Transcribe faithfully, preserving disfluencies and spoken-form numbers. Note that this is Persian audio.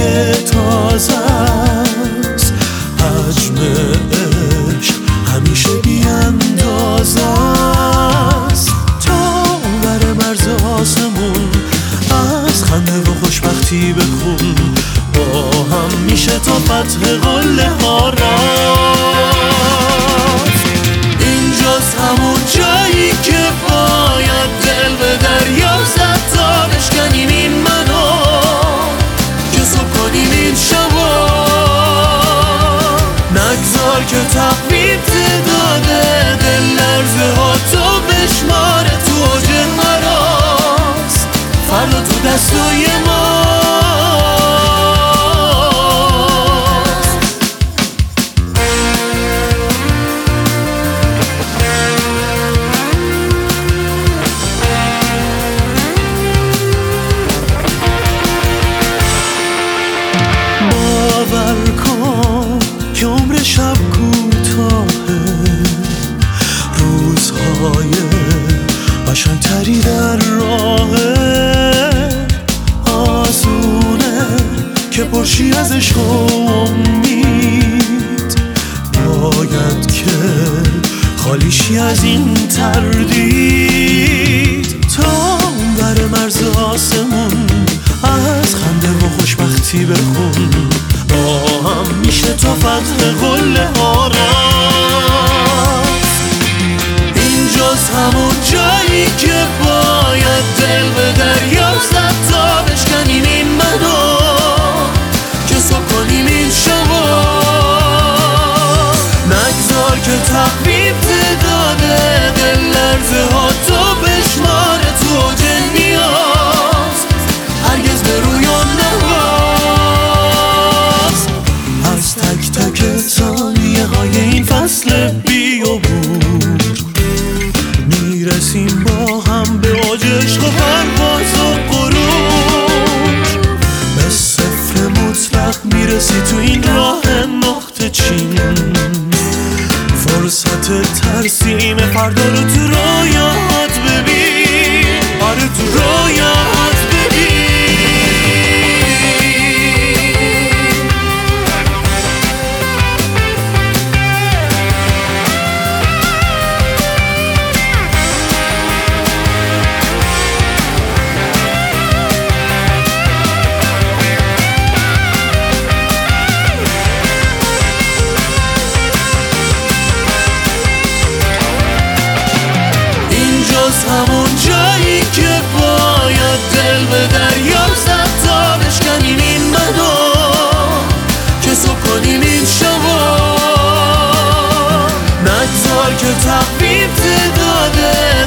تازه است، حجم عشق همیشه بی اندازه است. تا بر مرز آسمون از خنده و خوشبختی بخون، با هم میشه تا فتح قله ها رفت. اینجاست همون جایی که باید دل به دریا زد تا بشکنیم این منو، که صبح کنیم این شبا. نگذار که تقویم تعداده دل لرزه ها تو بشماره، تو اوج مراست فردا تو دستای ما. باور کن که عمر شب کوتاهه، روزهای قشنگتری در راهه. آسونه که پرشی از عشق و امید، باید که خالیشی از این تردید. تا بر مرز آسمون از خنده و خوشبختی بخون، با هم میشه تا فتح قله ها رفت. اینجاست همون جایی که باید دل به دریا زد تا بشکنیم این منو، که صبح کنیم این شبا. نگذار که تقویم تعداده دل لرزه ها تو بشماره، تو اوج نیاز هرگز به رویان نواز. از تک تک ثانیه های این فصل بیابور میرسیم با هم به اوج عشق و پرواز و غرور. به صفر مطلق میرسی تو این راه نقطه چین، فرصت ترسیم فردا رو تو رویات ببین، آره تو رویات ببین. همون جایی که باید دل به دریا زد تا بشکنیم این منو، که صبح کنیم این شبا. نگذار که تقویم تعداده